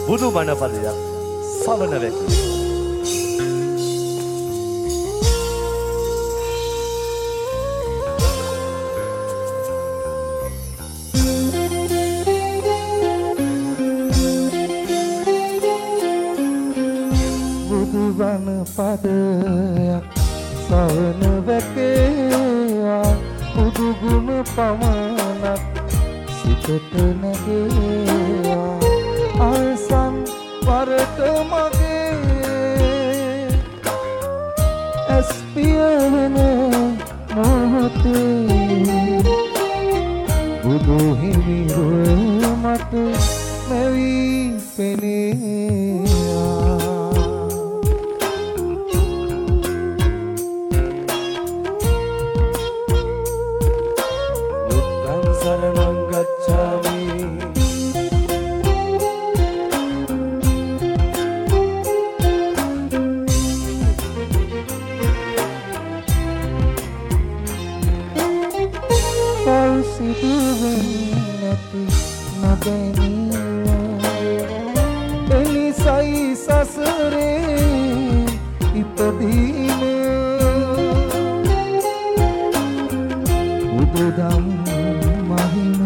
බුදු බණ පදයක් සවන වැකි. බුදු බණ පදයක් සවන වැකේවා බුදු ගුණ පමණක් සිතට නැගේවා ආසන් වරට මගේ ඇස්පිය වෙන මොහොතේ බුදු හිමි මට මැවී පෙනේවා शरणं गच्छामि සිදුවෙන්නැති නොදැනීම එනිසයි සසරේ ඉපදීම බුදුදම් මහිම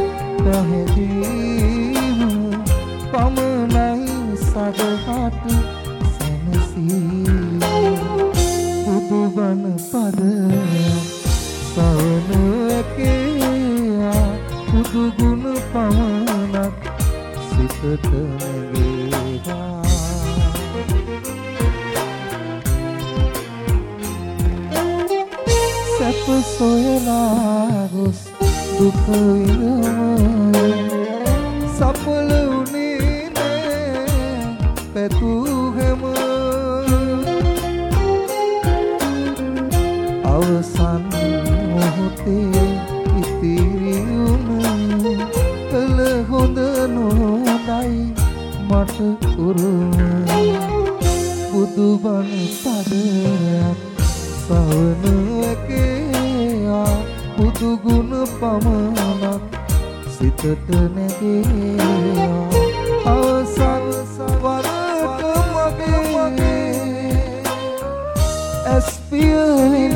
පැහැදීම පමණයි සදහට සැනසීම බුදුබණ පදයක් සවන වැකේවා බුදු ගුණ පමණක් සිතට නැගේවා සැප සොයලා ගොස් දුක විඳම සඵල වුණේ නෑ පැතුූ හැම අවසන් මොහොතේ ඉතිරි වුණ කළ හොඳ නොදයි මට උරුම බුදුබණ පදයක් සවන වැකේවා බුදු ගුණ පමණක් සිතට නැගේවා අවසන් වරට මගේ ඇස්පිය